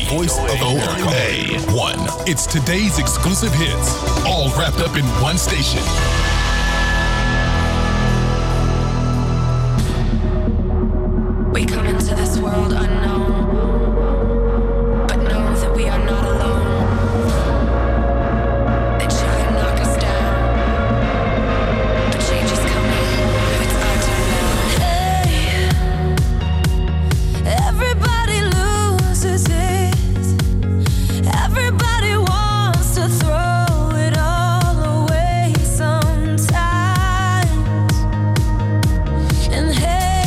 voice of America. A1. It's today's exclusive hits, all wrapped up in one station. We come into this world unknown, but know that we are not alone. They try and knock us down, but change is coming. It's our turn now. Hey, everybody loses it. Everybody wants to throw it all away sometimes. And hey,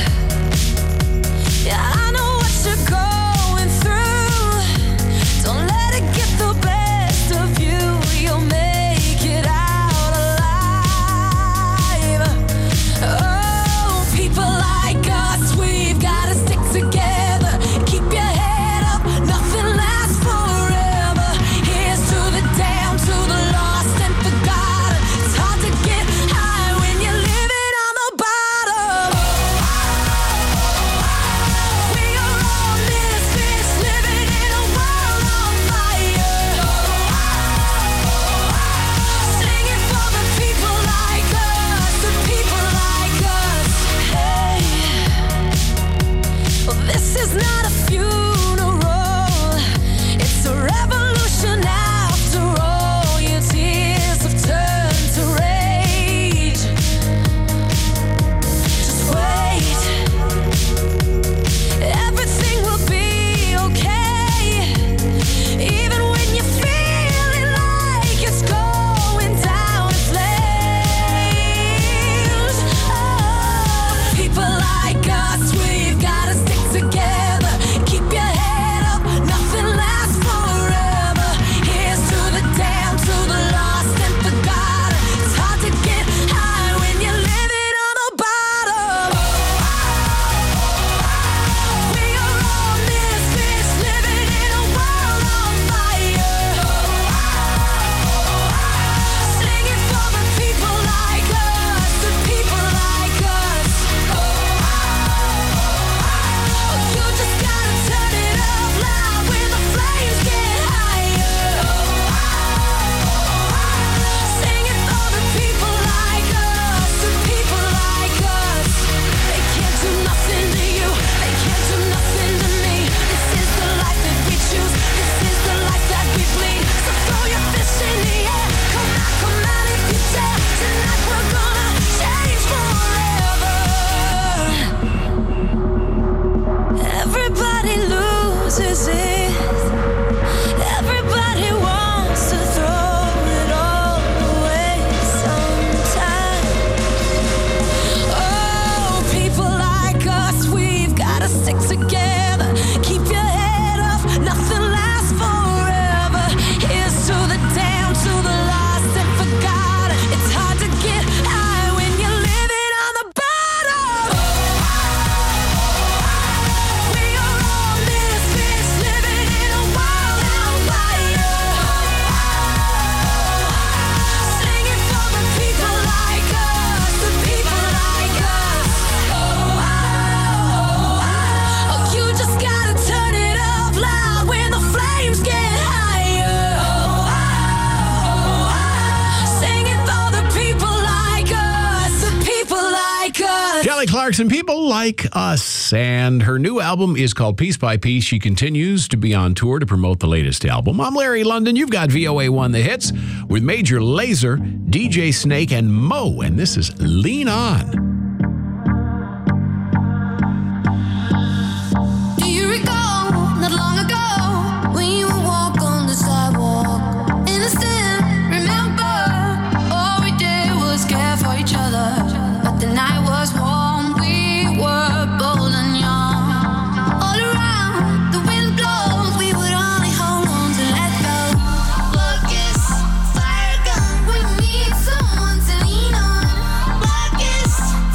yeah, I know what you're going through. Don't let it get the best of you. You'll make it out alive. Oh, people like us, we've gotta stick together. Keep your head up, nothing lasts forever. Here's to the down, to the lost and forgotten. It's hard to get high when you're living on the bottom. We are all misfits living in a world on fire. Singing for the people like us, the people like us. Hey, well, this is not a funeral, it's a revolution after all. Your tears have turned to rage. Just wait, everything will be okay. Even when you're feeling like it's going down in flames. Oh, people like us, we've gotta stick together. Keep your head up, nothing lasts forever. Here's to the down, to the lost and forgotten. It's hard to get high when you're living on the bottom. We are all misfits living in a world on fire. Singing for the people like us, the people like us. You just gotta turn it up loud when the flames get higher. Singing for the people like us, the people like us. They can't do nothing to you, they can't do nothing to me. This is the life that we choose, this is the life that we bleed. So throw your fist in the air, come out if you dare. Tonight we're gonna change forever. Everybody loses it. Everybody wants to throw it all away sometime. Oh, people like us, we've gotta stick together. Keep your head up, nothing lasts forever. Here's to the down, to the lost and forgotten. It's hard to get high when you're living on the bottom. We are all misfits living in a world on fire. Singing for the people like us, the people like us. Oh, you just gotta turn it up loud when the flames get higher. Singing for the people like us, the people like us. Kelly Clarkson, People Like Us, and her new album is called Piece by Piece. She continues to be on tour to promote the latest album. I'm Larry London. You've got VOA1 The Hits with Major Lazer, DJ Snake, and Mo, and this is Lean On. Do you recall not long ago when you would walk on the sidewalk? Innocent, remember, all we did was care for each other. But the night was warm, we were bold and young. All around, the wind blows, we would only hold on to let go. Focus, fire gun, we need someone to lean on. Focus,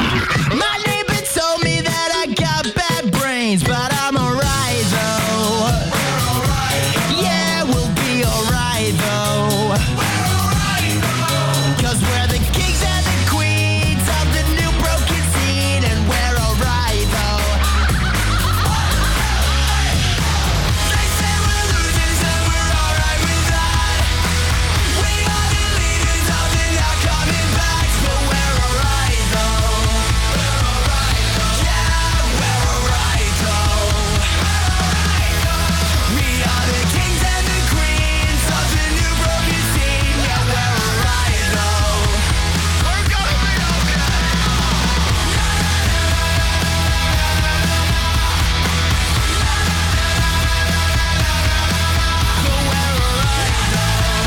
My neighbor told me that I got bad brains, but I'm alright though. Yeah, we'll be alright though. 'Cause we're the kings and the queens of the new broken scene, and we're alright though. They say we're losers and we're alright with that. We are the leaders of the not coming back, but we're alright though. Yeah, we're alright though. We are the kings and the queens of the new broken scene. Yeah, we're alright though. We're gonna be okay. But we're alright though.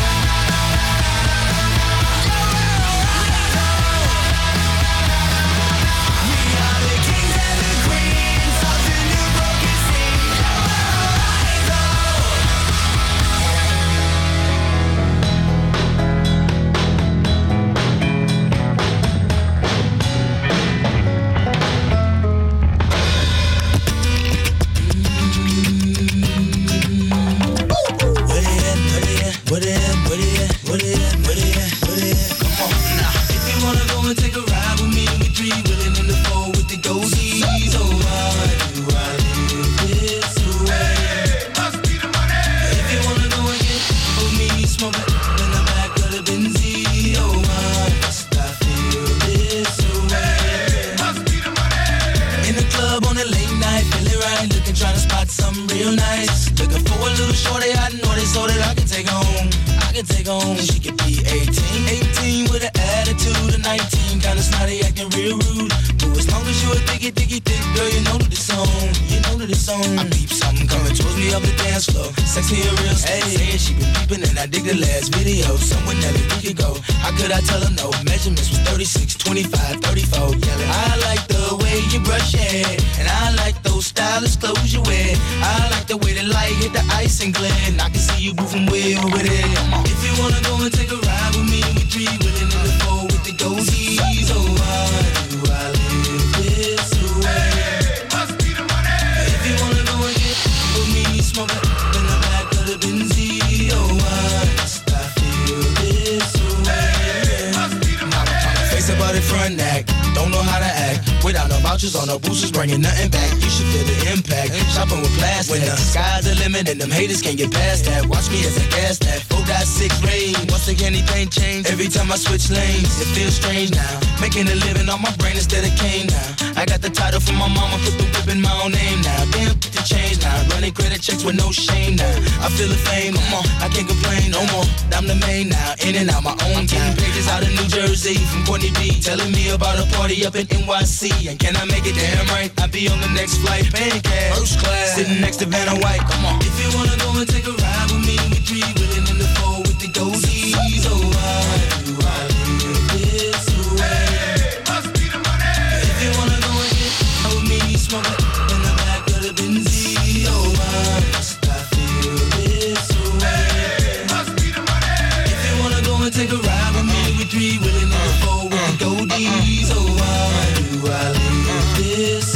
We are the kings and the queens of the new broken scene. Yeah, we're alright though. Come on now. If you wanna go and take a ride with me, we three willing in the four with the goatees. Oh, why do I live this way? Must be the money. If you wanna go and get with me, smoke it in the back of the Benzie. Oh, why must I feel this way? Must be the money. In the club on a late night, feeling right, looking, trying to spot something real nice. Looking for a little shorty, I know this so that I can take home. She could be 18 with an attitude of 19, kinda snotty, acting real rude. But as long as you a thick girl, you know that it's on. I peep something coming towards me up the dance floor. Sexy and real slow. Hey, she been peeping and I dig the last video. Someone that we could go. How could I tell her no? Measurements was 36, 25, 34. Yelling, I like the way you brush your hair, and I like those stylish clothes you wear. I like the way the light hit the ice and glare, and I can see you moving way over there. If you wanna go and take a ride with me, we three willing in the four with the goatees. Oh, why do I live this way? Must be the money. If you wanna go and get with me, smoke it in the back of the Benzie. Oh, why must I feel this way? Must be the money. Face about it front act, don't know how to act. Without no vouchers or no boosters, bringing nothing back. You should feel the impact. Shopping with plastic. When the sky's the limit and them haters can't get past that. Watch me as I gas that 4.6 range. Once again, anything change. Every time I switch lanes, it feels strange now. Making a living on my brain instead of cane now. I got the title from my mama, put the whip in my own name now. Damn, the change now. Running credit checks with no shame now. I feel the fame, come on, I can't complain no more. I'm the main now, in and out my own town. Pages out of New Jersey from Courtney B, telling me about a party up in NYC. And can I make it damn right? I'll be on the next flight, paying cash, first class, sitting next to Vanna White. Come on. If you wanna go and take a ride with me, we three willing in the four with the goatees. Oh, why do I live this way? Must be the money. If you wanna go and get with me, smoke it in the back of the Benzie. Oh, why must I feel this way? Must be the money. If you wanna go and take a ride with me, we three willing in the four with the goatees. Oh, why do I live this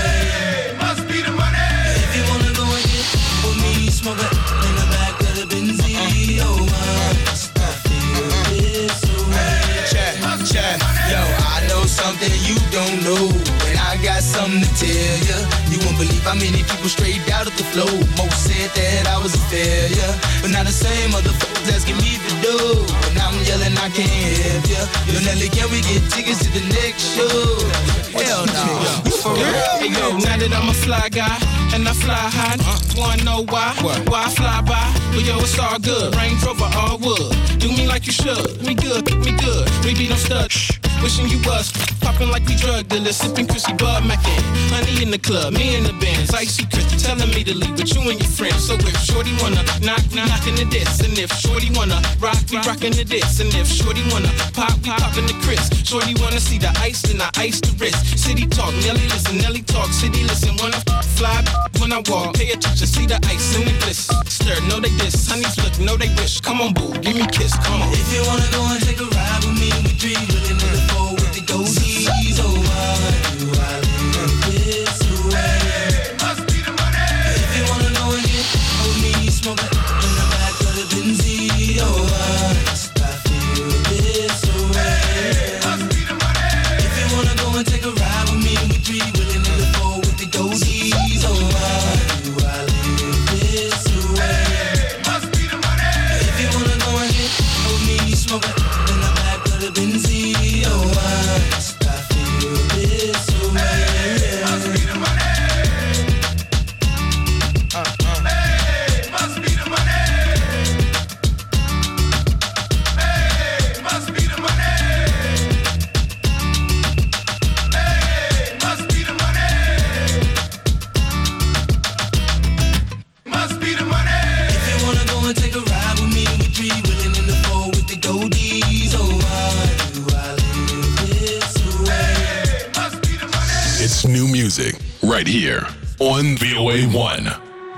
way? Must be the money. If you wanna go and get with me, smoke it in the back of the Benzie. Oh, why must I feel this way? Check. Yo, I know something you don't know, and I got something to tell ya. You won't believe how many people straight out of the flow. Most said that I was a failure, but now the same motherfuckers asking me to do. And I'm yelling, I can't help ya. Yo, Nelly, can we get tickets to the next show? Hell no. You for real? Hey, yo, now that I'm a fly guy and I fly high, wanna know why? Why I fly by? Well, yo, it's all good. Range Rover, all wood. Do me like you should. Me good. We be no stud. Wishing you was popping like we drug dealers, sipping Chrissy Bud Mackin. Honey in the club, me in the bands, icy Chris telling me to leave with you and your friends. So if Shorty wanna knockin' the diss, and if Shorty wanna rock, we rockin' the diss, and if Shorty wanna pop, we poppin' the Chris. Shorty wanna see the ice, then I ice the wrist. City talk, Nelly listen, Nelly talk, city listen. Wanna fly when I walk, pay attention, see the ice in the bliss. Stir, know they diss, honeys look, know they wish. Come on, boo, give me a kiss, come on. If you wanna go and take a ride with me, we three willing in the four with the goatees. Oh, It's new music right here on VOA1.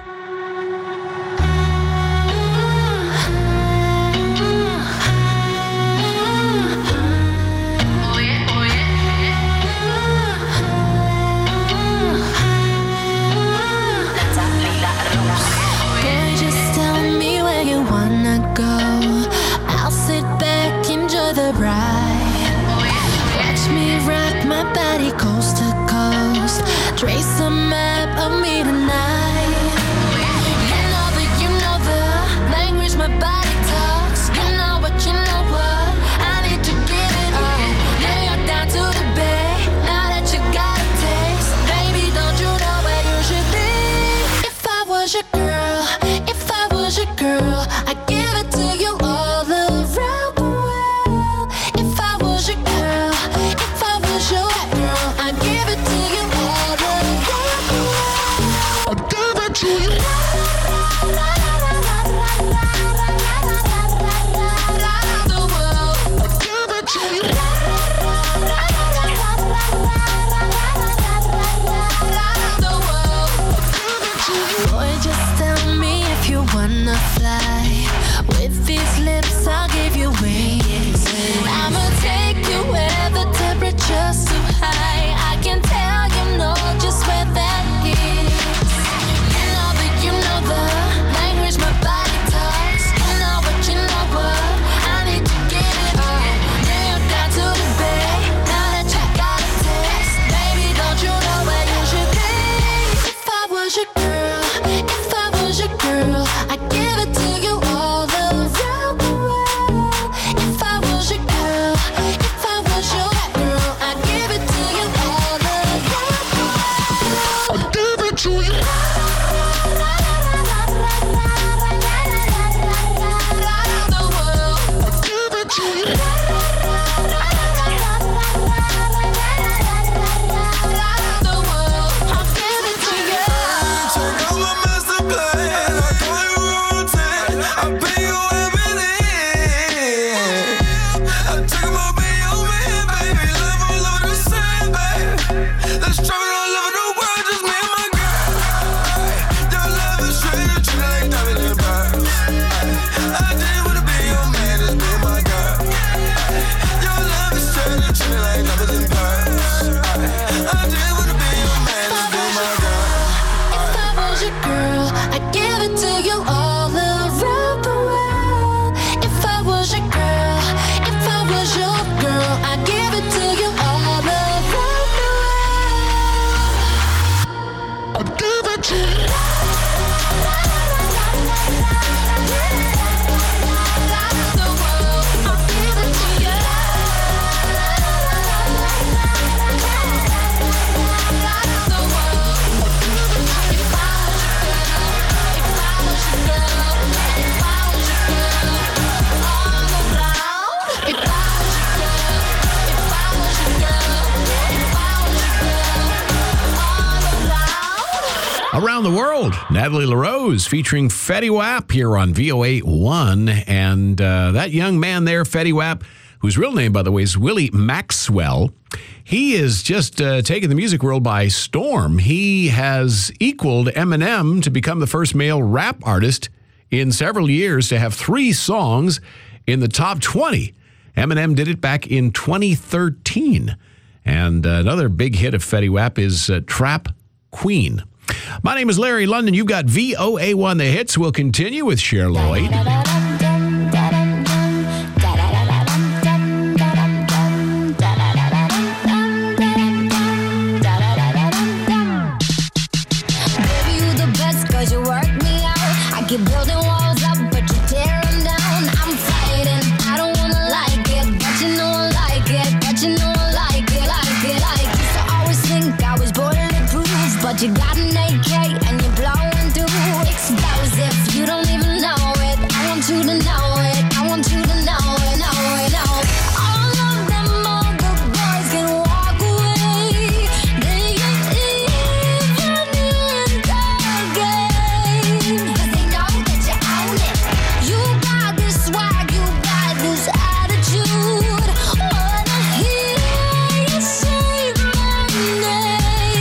Boy, just tell me where you wanna go. I'll sit back, enjoy the ride. Watch me rock my body coast to coast. Trace a map of me tonight. You know the language my body talks. You know what, I need to get it on. Now you're down to the bay. Now that you got a taste, baby, don't you know where you should be? If I was your girl, I'd give it to you all around the world. If I was your girl, I'd give it to you all around the world. I'd give it to you. Boy, just tell me if you wanna fly. With these lips, I'll give you wings. I'ma take you where the temperature's too high. I can tell you know just where that is. You know the language my body talks. You know what, I need to get it on. Now you're down to the bay. Now that you got a taste, baby, don't you know where you should be? If I was your girl, I'd give it to you all around the world. If I was your girl, I'd give it to you all around the world. I'd give it to you. Around the World, Natalie LaRose featuring Fetty Wap here on VOA1. And that young man there, Fetty Wap, whose real name, by the way, is Willie Maxwell, he is just taking the music world by storm. He has equaled Eminem to become the first male rap artist in several years to have 3 songs in the top 20. Eminem did it back in 2013. And another big hit of Fetty Wap is Trap Queen. My name is Larry London. You've got VOA1 The Hits. We'll continue with Cher Lloyd. Building walls up, but you tear them down. I'm fighting, I don't wanna like it, but you know I like it, but you know I like it. Used to always think I was bulletproof, but you got an AK and you're blowing through explosive. You don't even know it. I want you to know it. I want you to know it, know. All of them other boys can walk away. They ain't even in the game. 'Cause they know that you own it. You got this swag, you got this attitude. Wanna hear you say my name.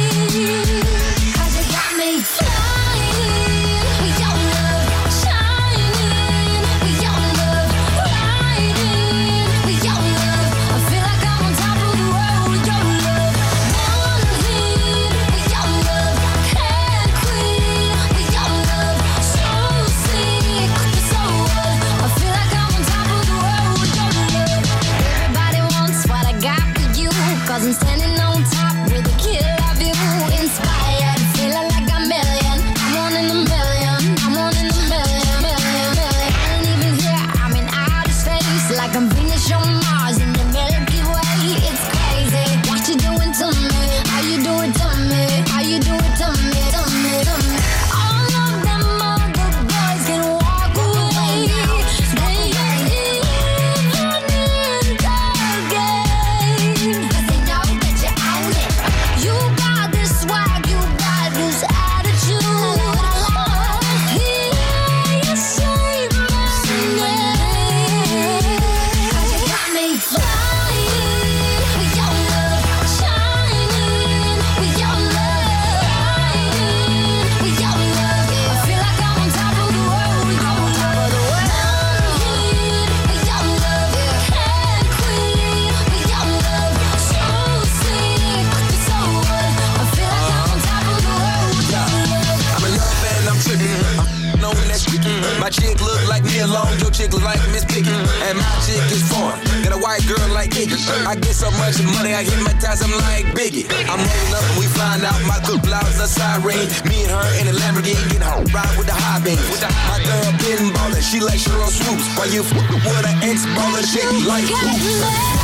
chick like Miss Piggy, and my chick is foreign. Got a white girl like Iggy. I get so much money, I hypnotize them like Biggie. I'm rolling up and we find out my good blouse a siren. Me and her in a Lamborghini get home, ride with the high beam. My girl getting ballin', she like Sheryl Swoops. While you with an ex-baller chick like hoops.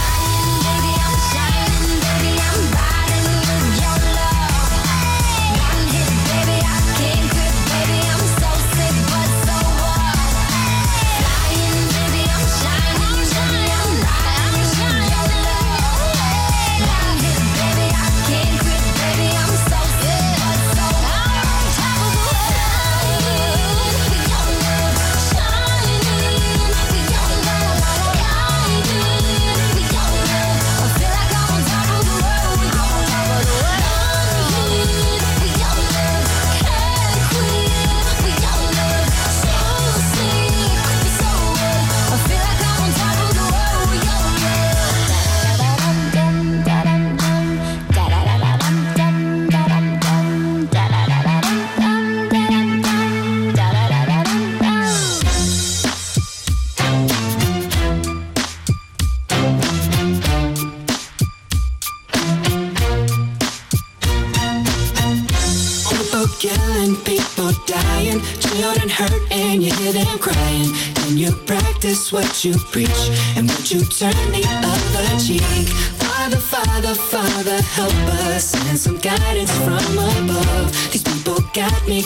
Killing people, dying, children hurt, and you hear them crying. And you practice what you preach, and would you turn the other cheek? Father, Father, Father, help us, send some guidance from above. These people got me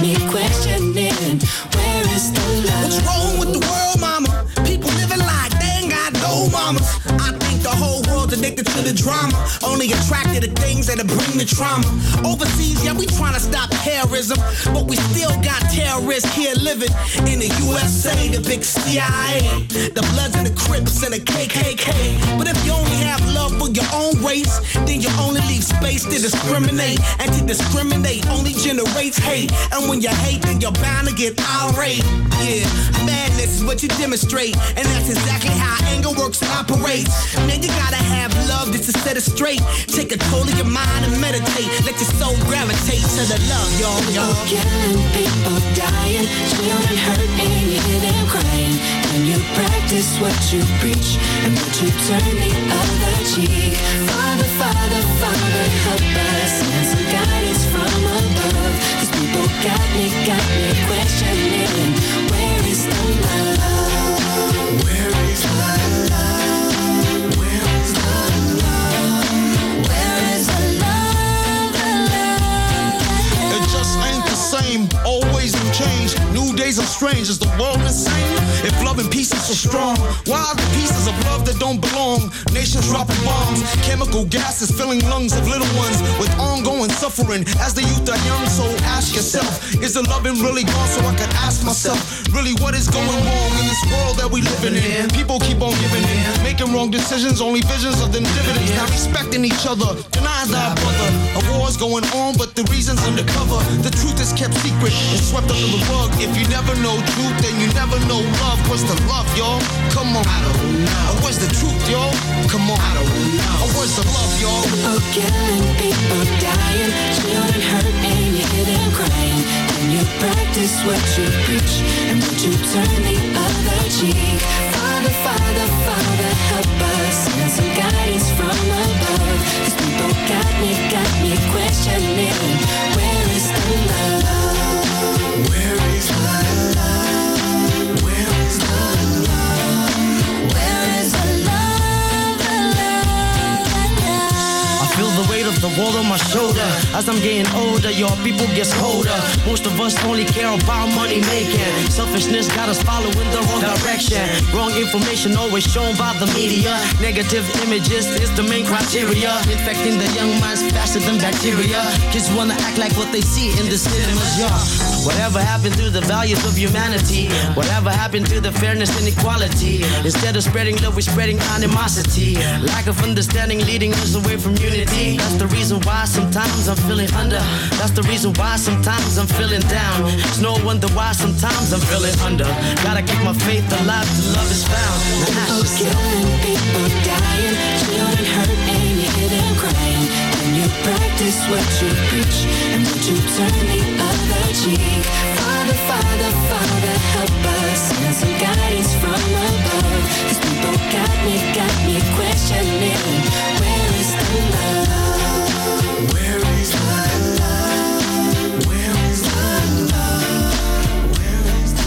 questioning, where is the love? What's wrong with the world, mama? People living like they ain't got no mamas. I think the whole world's addicted to the drama, only attracted to things that'll bring the trauma. Overseas, yeah, we trying to stop terrorism, but we still got terrorists here living in the USA, the big CIA, the Bloods and the Crips and the KKK. But if you only have love for your own race, then you only leave space to discriminate, and to discriminate only generates hate. And when you hate, then you're bound to get irate. Yeah, madness is what you demonstrate, and that's exactly how anger works and operates. Man, you gotta have love just to set it straight. Take control of your mind and meditate. Let your soul gravitate to the love, y'all. People killing, people dying, children hurt, and you hear them crying. And you practice what you preach, and would you turn the other cheek? Father, Father, Father, help us, send some guidance from above. These people got me questioning, where is the love? Where is the love? Where is the love? Where is the love? It just ain't the same, always in change. New days are strange, is the world insane? If love and peace is so strong, why are the pieces of love that don't belong? Nations dropping bombs, chemical gases filling lungs of little ones with ongoing suffering as the youth are young. So ask yourself, is the loving really gone? So I could ask myself, really what is going wrong in this world that we living in? People keep on giving in, making wrong decisions, only visions of them dividends. Not respecting each other, denies our brother. A war's going on, but the reason's undercover. The truth is kept secret and swept under the rug. If you never know truth, then you never know love. What's the love, y'all? Come on. I don't know. Where's the truth, y'all? Come on. I don't know. Where's the love, y'all? People killing, people dying, children hurt, and you hear them crying. And you practice what you preach, and would you turn the other cheek? Father, Father, Father, help us, send some guidance from above. These people got me questioning, where is the love? Where is the love? Where is the love? Where is the love? I feel the weight of the world on my shoulder. As I'm getting older, your people get colder. Most of us only care about money making. Selfishness got us following the wrong direction. Wrong information always shown by the media. Negative images is the main criteria. Infecting the young minds faster than bacteria. Kids wanna act like what they see in the cinemas, yeah. Whatever happened to the values of humanity? Whatever happened to the fairness and equality? Instead of spreading love, we're spreading animosity. Lack of understanding leading us away from unity. That's the reason why sometimes I'm feeling under. That's the reason why sometimes I'm feeling down. It's no wonder why sometimes I'm feeling under. Gotta keep my faith alive till love is found. People killing, people dying, children hurt, and you hear them crying. And you practice what you preach, and would you turn the other cheek? Father, Father, Father, help us, send some guidance got me questioning. Where is the love? Where is the love? Where is the love? Where is the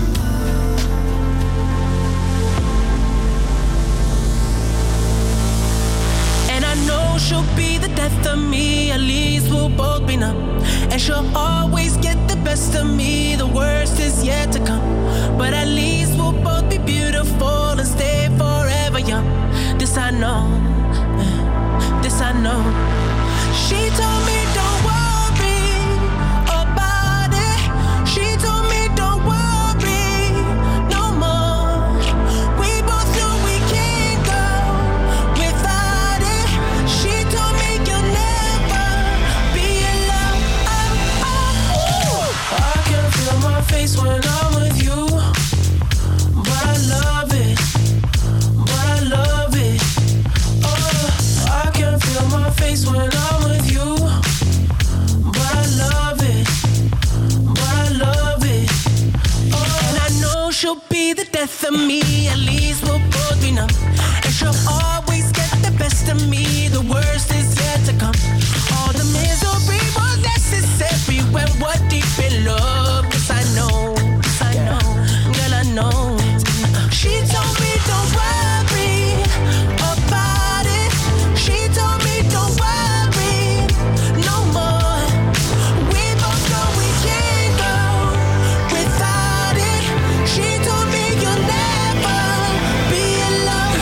love? And I know she'll be the death of me. At least we'll both be numb. And she'll always get the best of me. The worst is yet to come. But at least we'll both be beautiful and stay forever young. This I know. This I know. She told me don't worry about it. She told me don't worry no more. We both know we can't go without it. She told me you'll never be alone. I can feel my face when I'm with you, but I love it, but I love it. Oh, I can feel my face when I'm with you, but I love it, but I love it. Oh, and I know she'll be the death of me. At least we'll both be numb. And she'll always get the best of me. The worst is yet to come. All the misery was necessary when we're deep in love. 'Cause I know, girl, I know. She told me don't worry about it. She told me don't worry no more. We both know we can't go without it. She told me you'll never be alone.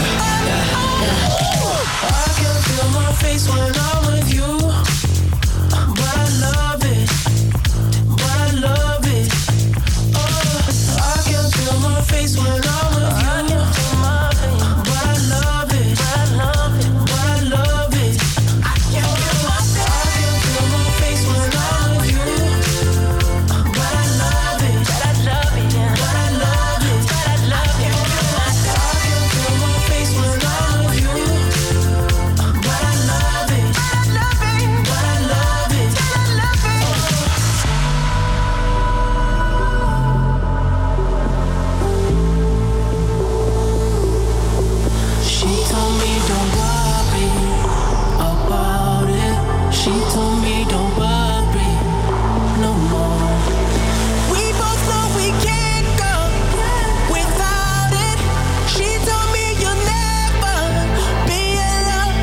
I can feel my face when I'm with you, but I love it, but I love it. Oh, I can feel my face when I'm with you, but I love it, but I love it, but I love it. I can feel my face when I'm with you, but I love it, but I love it, but I love it, but I love it. I can feel my face when I'm with you, but I love it, but I love it, but I love it, but I love it. She told me don't worry about it. She told me don't worry no more. We both know we can't go without it. She told me you'll never be alone.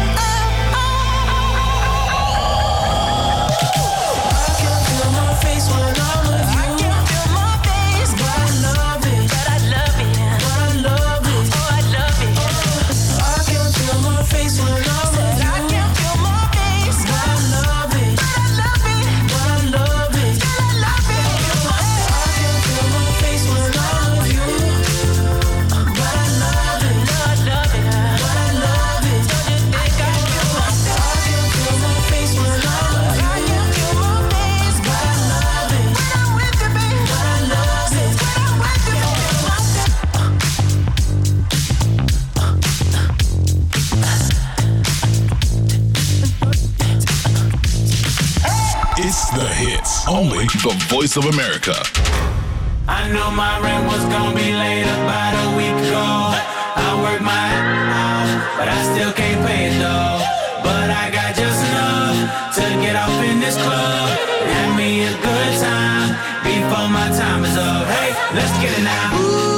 I can feel my face when I'm with you. I can feel my face, but I love it, but I love it, but I love it. Oh, I love it. I can feel my face when I'm with you. I can feel my face, but I love it, but I love it, but I love it, but I love it. I can feel my face when I'm with you, but I love it, but I love it, but I love it. I can feel my face when I'm with you. I can feel my face, but I love it when I'm with you, baby. But I love it when I'm with you. It's the hits. Only the Voice of America. I knew my rent was gonna be late about a week ago. I worked my ass off, but I still can't pay it though. But I got just enough to get off in this club. Have me a good time before my time is up. Hey, let's get it now.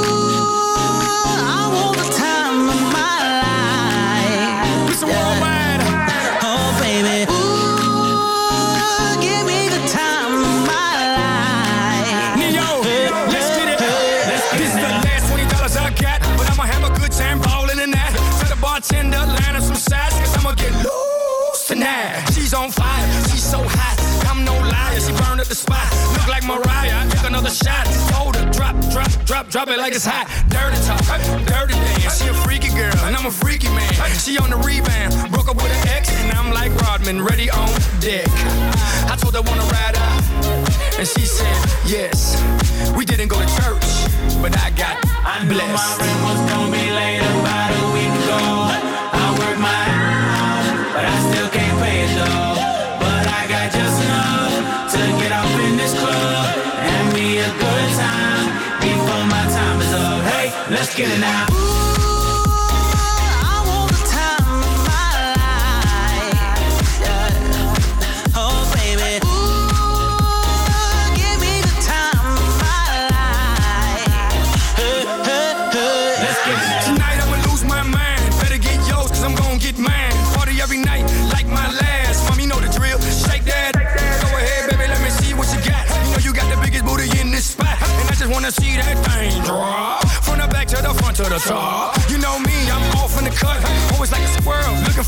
I want the time of my life. Put some worldwide. Oh, baby. Ooh, give me the time of my life. Neo, let's get it. This is the last $20 I got, but I'ma have a good time balling in that. Tell the bartender, line up some sides, cause I'ma get loose tonight. She's on fire, she's so hot, I'm no liar, she burned up the spot. Look like Mariah, I took another shot. Hold her, drop it like it's hot. Dirty talk, dirty dance, she a freaky girl, and I'm a freaky man. She on the rebound, broke up with an ex, and I'm like Rodman, ready on deck. I told her wanna ride out, and she said yes. We didn't go to church, but I got blessed. I knew my rent was gonna be late about a week ago. I worked my ass off, but I still can't pay it though. But I got just enough to get off in this club. Have me a good time before my time is up. Hey, let's get it now. Ooh,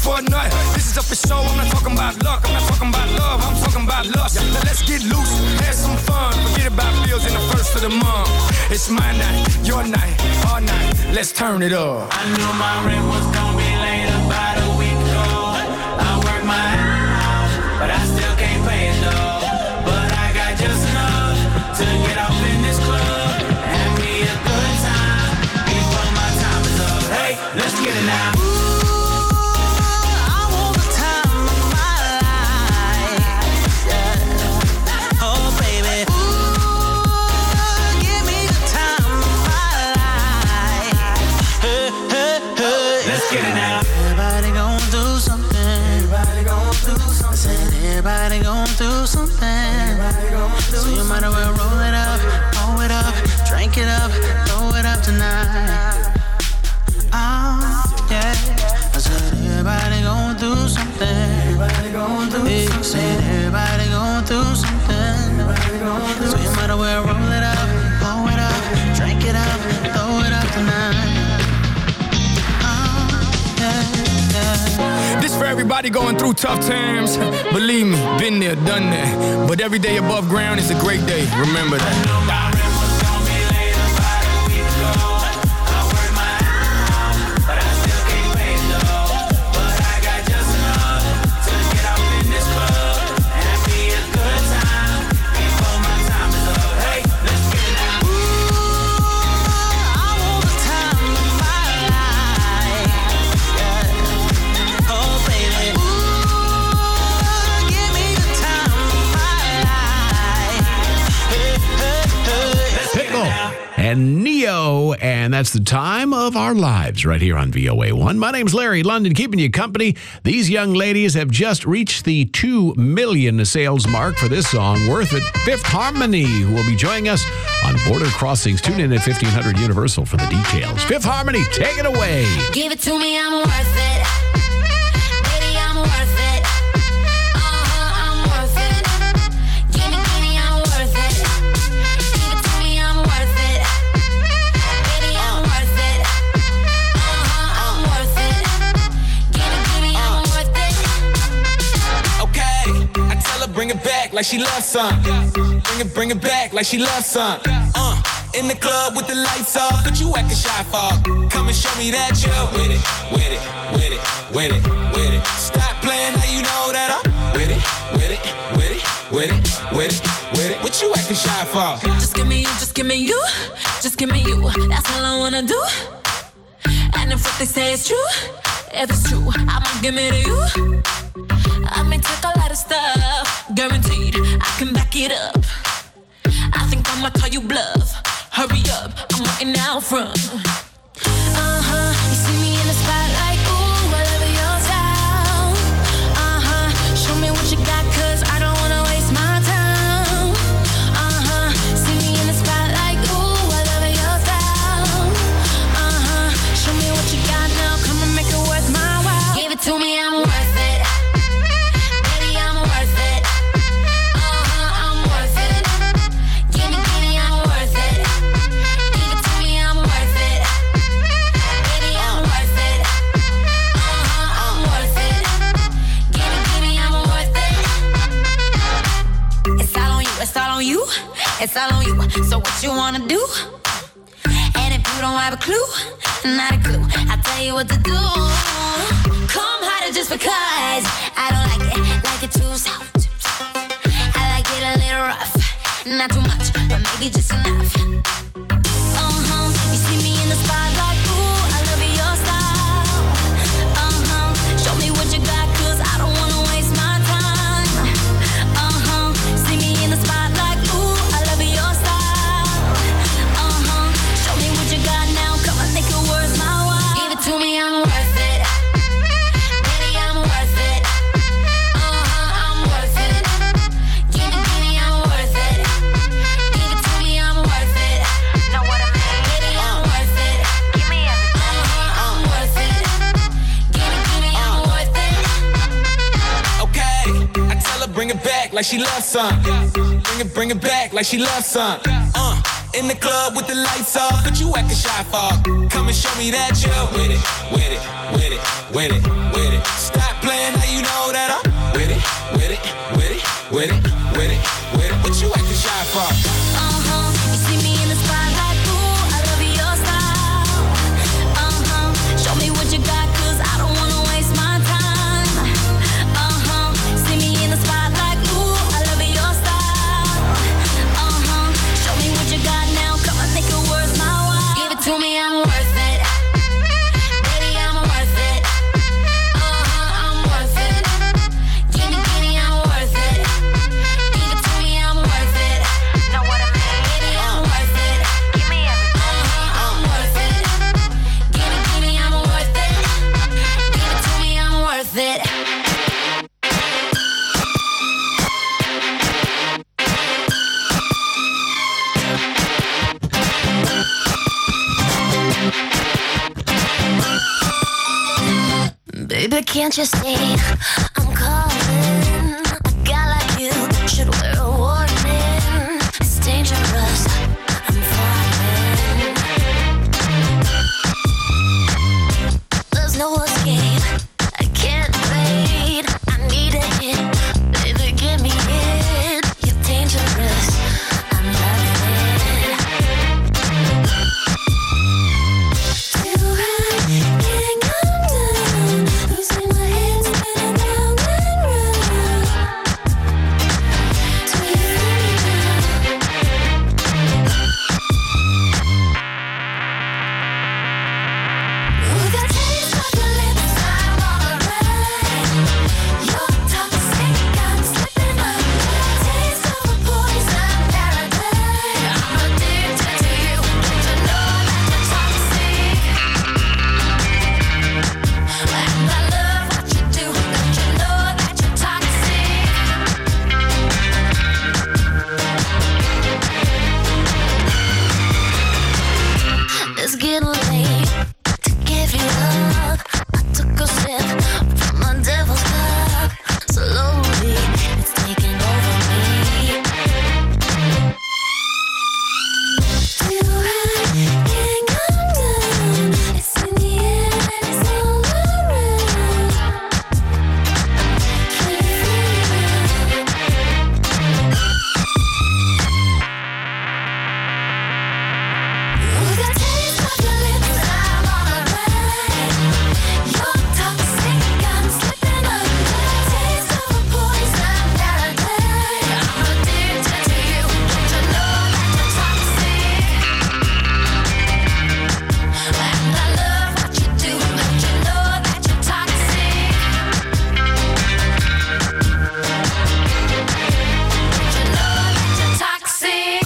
for a nut. This is up for show, I'm not talking about luck. I'm not talking about love, I'm talking about lust. Now let's get loose, have some fun. Forget about bills in the first of the month. It's my night, your night, our night. Let's turn it up. I knew my rent was gonna be late about a week ago. I worked my ass off, but I still can't pay it though. But I got just enough to get off in this club. Have me a good time before my time is up. Hey, let's get it now. Everybody gon' do something. So you might as well roll it up, drink it up, throw it up tonight. Oh, yeah. I said everybody gon' do something. Everybody gon' do something. Said everybody gon' do something. So you might as well roll it up, drink it up, throw it up tonight. This for everybody going through tough times. Believe me, been there, done that. But every day above ground is a great day. Remember that. And Neo, and that's the time of our lives right here on VOA1. My name's Larry London, keeping you company. These young ladies have just reached the 2 million sales mark for this song, Worth It. Fifth Harmony, who will be joining us on Border Crossings. Tune in at 1500 Universal for the details. Fifth Harmony, take it away. Give it to me, I'm worth it. Baby, I'm worth it. I'm worth it. Give me, I'm worth it. Give it to me, I'm worth it. Baby, I'm worth it. I'm worth it. Give me, I'm worth it. Okay, I tell her bring it back like she loves some. Bring it back like she loves some. In the club with the lights off, but you acting shy for. Come and show me that you're with it, with it, with it, with it, with it. Stop playing, now you know that I'm with it, with it, with it, with it, with it, with it. What you acting shy for? Just give me you, just give me you, just give me you. That's all I wanna do. And if what they say is true, if it's true, I'ma give it to you. I may take a lot of stuff, guaranteed I can back it up. I think I'ma call you bluff. Hurry up, I'm waiting out front. You see me in the spotlight, ooh, I love your style. Show me what you got, 'cause I don't wanna waste my time. See me in the spotlight, ooh, I love your style. Show me what you got now, come and make it worth my while. Give it to me, I'm worth it. Baby, I'm worth it. I'm worth it. Give me, I'm worth it. Give it to me, I'm worth it. Baby, I'm worth it. I'm worth it. Give me, I'm worth it. It's all on you, it's all on you, it's all on you. So what you wanna do? And if you don't have a clue, not a clue, I'll tell you what to do. Come harder just because I don't like it too soft. I like it a little rough, not too much, but maybe just enough. You see me in the spotlight, ooh, I love your style. Show me what you got, 'cause I don't wanna waste my time. See me in the spotlight, ooh, I love your style. Show me what you got now, come on, make it worth my while. Give it to me, I'm worth it. Baby, I'm worth it. I'm worth it. Give me, I'm worth it. Give it to me, I'm worth it. Know what I mean? Baby, I'm worth it. Give me everything. I'm worth it. Give me, I'm worth it. Okay, I tell her bring it back like she loves some. Bring it back like she loves some. In the club with the lights off, but you acting shy for. Come and show me that you're with it, with it, with it, with it, with it. Stop playing, now you know that I'm with it, with it, with it, with it, with it, with it. What you acting shy for? You see me in the spotlight, ooh, I love your style. Show me what you got, 'cause I don't wanna waste my time. See me in the spotlight, ooh, I love your style. Show me what you got now, come on, make it worth my while. Give it to me, I'm worth it. Baby, I'm worth it. I'm worth it. Give me, I'm worth it. Give it to me, I'm worth it. Know what I mean? Baby, I'm worth it. Give me everything. I'm worth it. Give me, I'm worth it. Give it to me, I'm worth it. Baby, can't you see I'm calling? A guy like you should wear a warning. It's dangerous, I'm falling. There's no escape, I can't wait. I need a hit, baby, give me it. You're dangerous, I'm loving it. Too high, can't come down. Losing my head, spinning round and round. Do you feel me now? With the taste of your lips, I'm alright. You're toxic, I'm slipping under. Taste of a poison paradise. I'm addicted to you. Don't you know that you're toxic? And I love what you do. Don't you know that you're toxic? It's getting late to give you up. I took a sip from my devil's cup. Slowly, it's taking over me. Too high, can't come down. It's in the air and it's all around. Can you feel me now? With the taste of your lips, I'm alright. You're toxic, I'm slipping under. Taste of a poison paradise. I'm addicted to you. Don't you know that you're toxic? And I love what you do. Don't you know that you're toxic? Don't you know that you're toxic?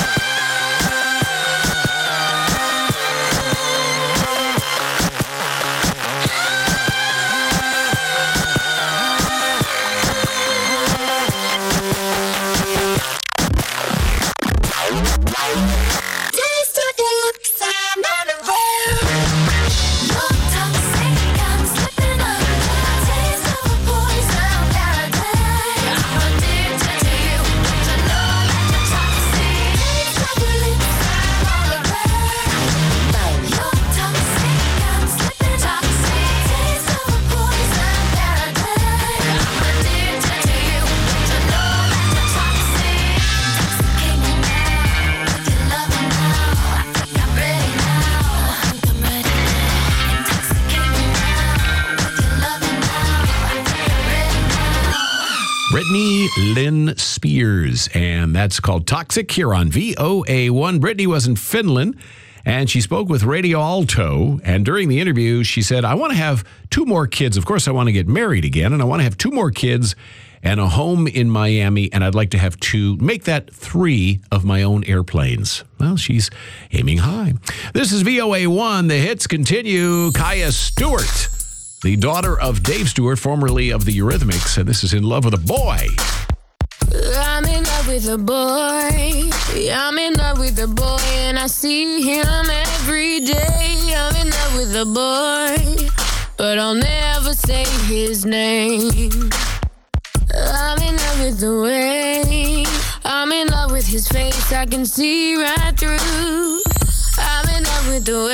Taste of your lips, I'm unaware. You're toxic, I'm slipping under. Taste of a poison paradise. I'm addicted to you. Don't you know that you're toxic? Taste of your lips, I'm all around. You're toxic, I'm slipping toxic. Taste of a poison paradise. I'm addicted to you. Don't you know that you're toxic? Intoxicate me now with your loving now. I think I'm ready now. I think I'm ready now. Intoxicate me now with your loving now. I think I'm ready now. Brittany Lynn Spears, and that's called Toxic here on VOA1. Brittany was in Finland, and she spoke with Radio Alto, and during the interview, she said, I want to have 2 more kids. Of course, I want to get married again, and I want to have 2 more kids and a home in Miami, and I'd like to have 2, make that 3 of my own airplanes. Well, she's aiming high. This is VOA1. The hits continue. Kaya Stewart, the daughter of Dave Stewart, formerly of the Eurythmics, and this is In Love with a Boy. I'm in love with a boy. I'm in love with a boy, and I see him every day. I'm in love with a boy, but I'll never say his name. I'm in love with the way. I'm in love with his his face, I can see right through. I'm in love with the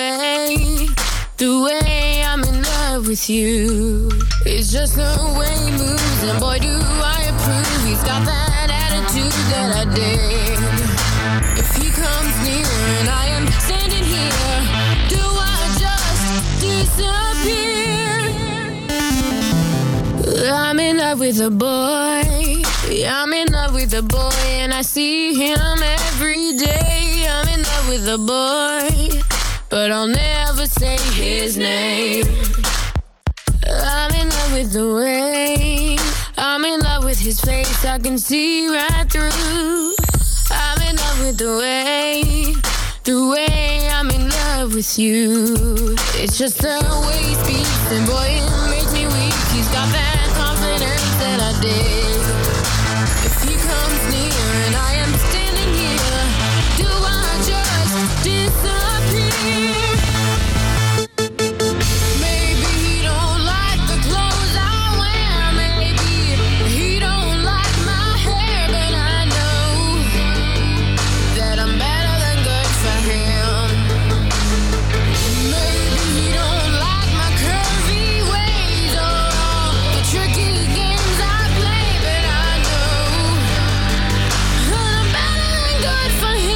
way I'm in love with you. It's just the way he moves, and boy, do I approve. He's got that attitude that I dig. If he comes near and I am standing here, do I just disappear? I'm in love with a boy. I'm in love with a boy, and I see him every day. I'm in love with a boy, but I'll never say his name. I'm in love with the way. I'm in love with his face, I can see right through. I'm in love with the way I'm in love with you. It's just the way he speaks, and boy, it makes me weak. He's got that confidence that I dig. If he comes near and I am standing here, do I just disappear? Maybe he don't like the clothes I wear. Maybe he don't like my hair, but I know that I'm better than good for him. Maybe he don't like my curvy ways or all the tricky games I play, but I know that I'm better than good for him.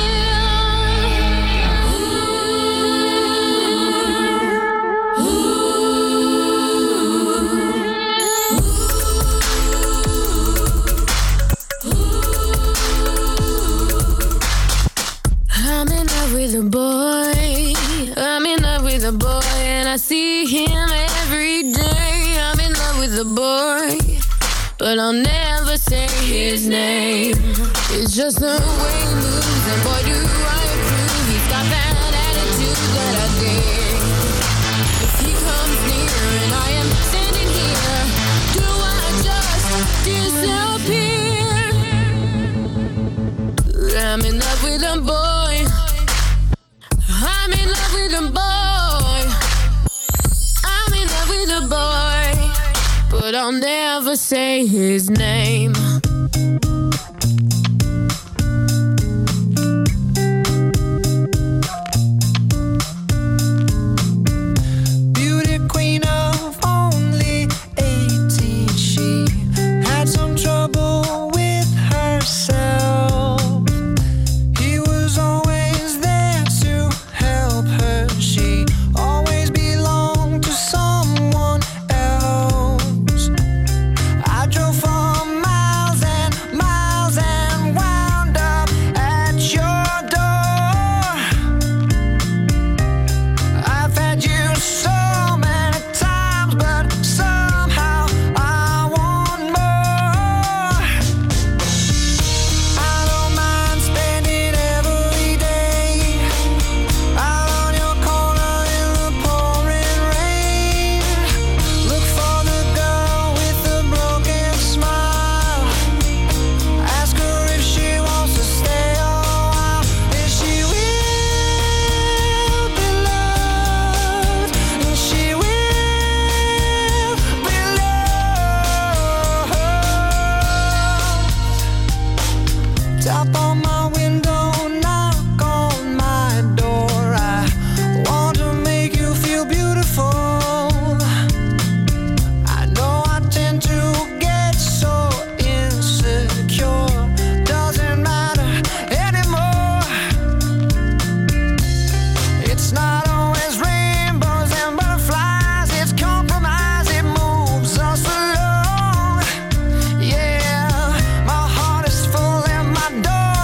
I'm in love with a boy. I'm in love with a boy, and I see him every day. I'm in love with a boy, but I'll never say his name. It's just the way he moves, and boy, do I approve. He's got that attitude that I dig. If he comes near and I am standing here, do I just disappear? I'm in love with a boy. I'm in love with a boy. I'm in love with a boy, but I'll never say his name. Beauty queen of only 18, she had some trouble with herself. He was always there to help her. She always belonged to someone else. I drove for miles and miles and wound up at your door. I've had you so many times, but somehow I want more. I don't mind spending every day out on your corner in the pouring rain. Look for the girl with the broken smile. Ask her if she wants to stay a while. And she will be loved. And she will be loved. Tap on my window, knock on my door. I want to make you feel beautiful. I know I tend to get so insecure. Doesn't matter anymore. It's not always rainbows and butterflies. It's compromise. It moves us along. Yeah, my heart is full and my door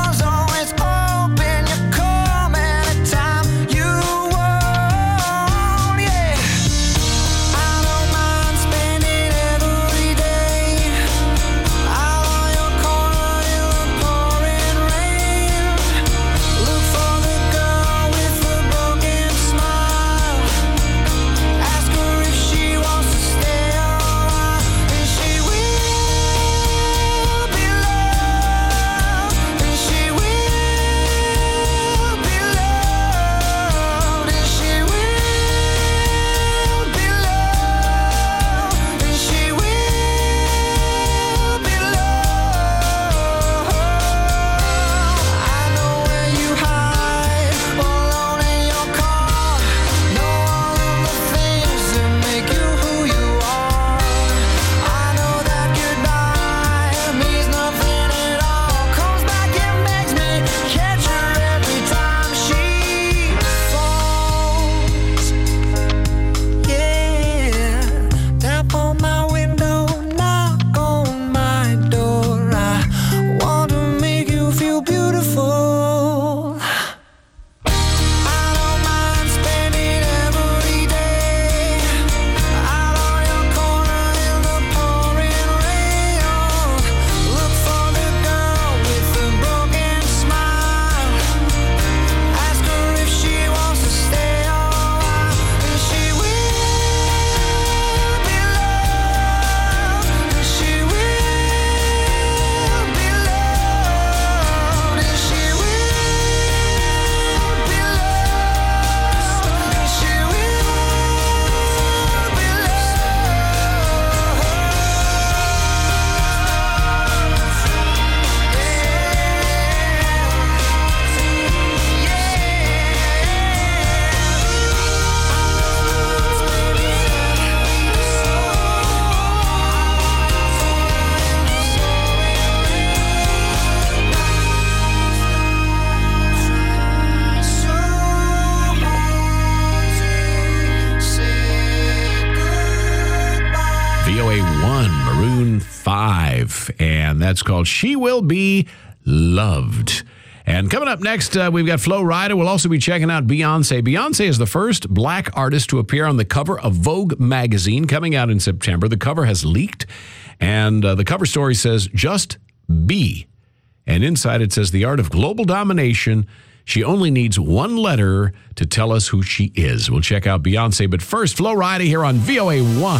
wife, and that's called She Will Be Loved. And coming up next, we've got Flo Rida. We'll also be checking out Beyonce. Beyonce is the first black artist to appear on the cover of Vogue magazine coming out in September. The cover has leaked, and the cover story says, "Just Be." And inside it says, "The art of global domination. She only needs one letter to tell us who she is." We'll check out Beyonce. But first, Flo Rida here on VOA 1.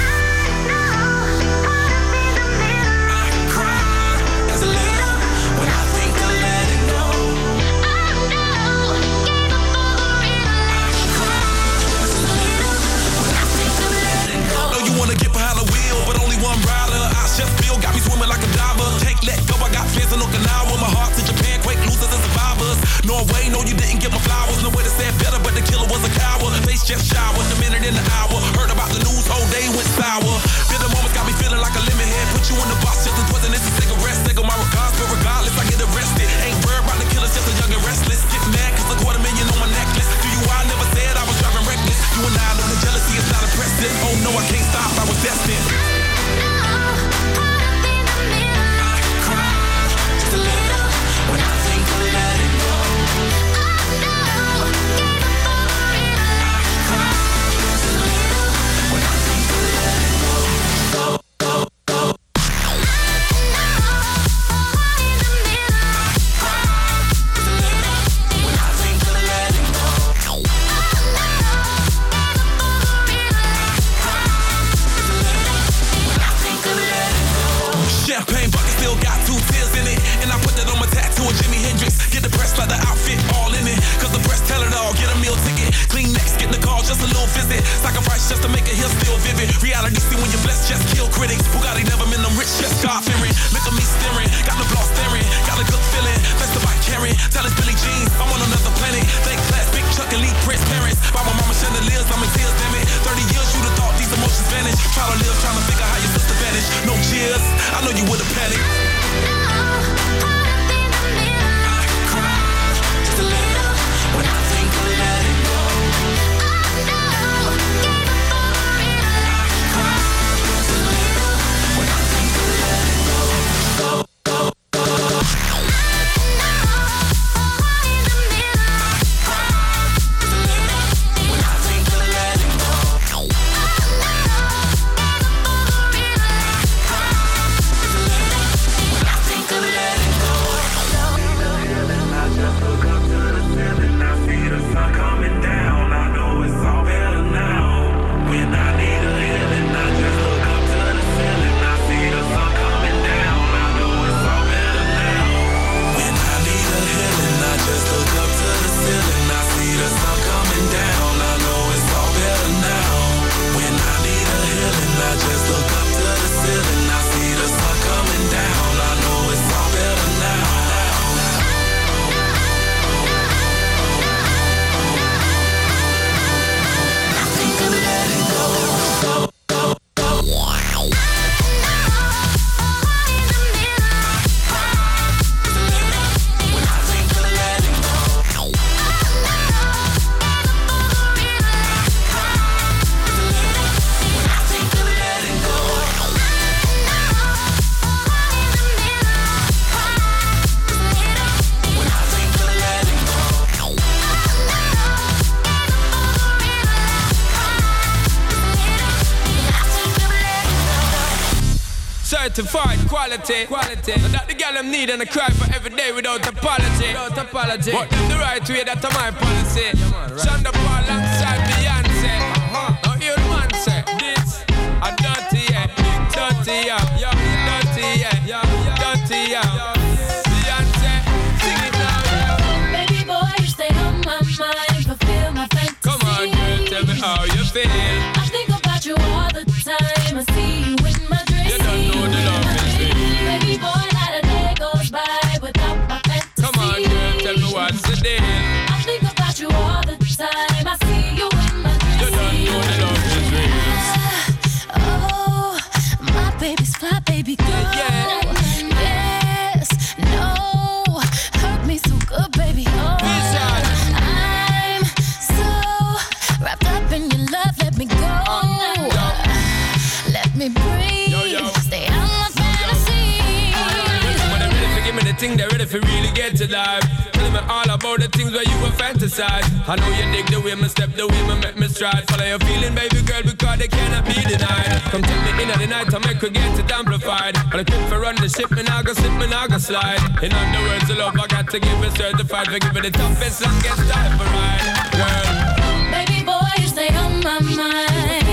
Norway, no, you didn't give my flowers. No way to say it better, but the killer was a coward. Face just showered, a minute in the hour. Heard about the news, whole day went sour. Bitter moments got me feeling like a lemon head. Put you in the box, just as wasn't this a cigarette. Take on my regards, but regardless, I get arrested. Ain't worried about the killers, just a young and restless. Get mad, cause $250,000 on my necklace. Do you, I never said I was driving reckless. You and I know the jealousy is not impressive. Oh no, I can't stop, I was destined. Champagne bucket still got 2 tears in it. And I put that on my tattoo of Jimi Hendrix. Get the press leather outfit all in it. Cause the press tell it all. Get a meal ticket. Clean next, get the call, just a little visit. Sacrifice just to make it here still vivid. Reality see when you're blessed, just kill critics. Bugatti never been them rich, just God fearing. Look at me staring, got the block staring. Got a good feeling, that's the bike carrying. Tell it's Billie Jean, I'm on another planet. Thank class, big Chuck and Lee Prince parents. By my mama chandeliers, I'm in tears, damn it. 30 years, you'd have thought these emotions vanish. Try to live, trying to figure how your sister vanished. No cheers, I know you would've panicked. Certified quality. That the girl them need and I cry for every day without apology. But them the right way, that's my policy. Shonda Paul alongside Beyonce. Now hear the man say, this a dirty, yeah. Dirty, yeah. Dirty, yeah. Dirty, yeah. Beyonce, sing it now, yeah. Baby boy, you stay on my mind, fulfill my fantasy. Come on, girl, tell me how you feel. I think about you all the time. I see you in my dreams. You don't know the love is real. Baby boy, not a day goes by without my fantasy. Come on, girl, tell me what's the deal. I think about you all the time. I see you in my dreams. You don't know the love is real. Oh, my baby's fly, baby girl. Yeah. Yes, no, hurt me so good, baby. Oh, I'm so wrapped up in your love. Let me think they're ready for really get to life. Tell me all about the things where you were fantasize. I know you dig the way me step, the way me make me stride. Follow your feeling, baby girl, because they cannot be denied. Come take me in at the night to make her get it amplified. But I keep for run the ship, me now go slip, me now go slide. In other words, the love I got to give it certified. For giving the toughest, longest time for ride, girl. Baby boy, you stay on my mind.